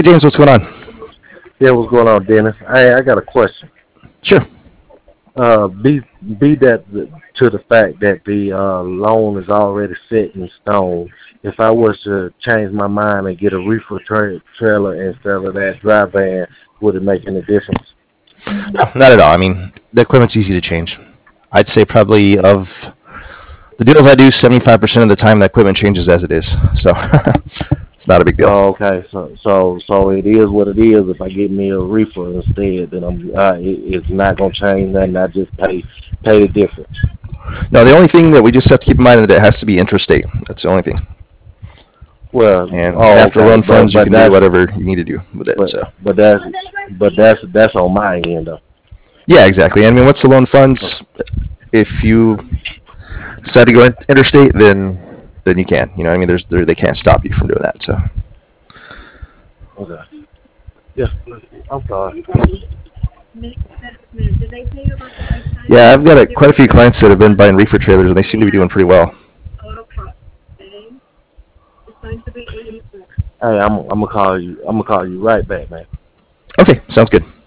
James, what's going on? Yeah, what's going on, Dennis? Hey, I got a question. Sure. Be that to the fact that the loan is already set in stone. If I was to change my mind and get a reefer trailer instead of that dry van, would it make any difference? No, not at all. I mean, the equipment's easy to change. I'd say probably of the deals I do, 75% of the time, the equipment changes as it is. So it's not a big deal. Oh, okay, so it is what it is. If I get me a reefer instead, then it's not gonna change nothing. I just pay the difference. No, the only thing that we just have to keep in mind is that it has to be intrastate. That's the only thing. Well, And oh, after okay, run funds, you but can do that's whatever you need to do with it. but So but that's but that's on my end though. yeah, exactly. I mean, what's the loan funds? If you decide to go interstate, then you can. You know, I mean, they can't stop you from doing that. So Okay. Yeah, I'm sorry. yeah, I've got quite a few clients that have been buying reefer trailers, and they seem to be doing pretty well. Hey, I'm gonna call you. I'm gonna call you right back, man. Okay, sounds good.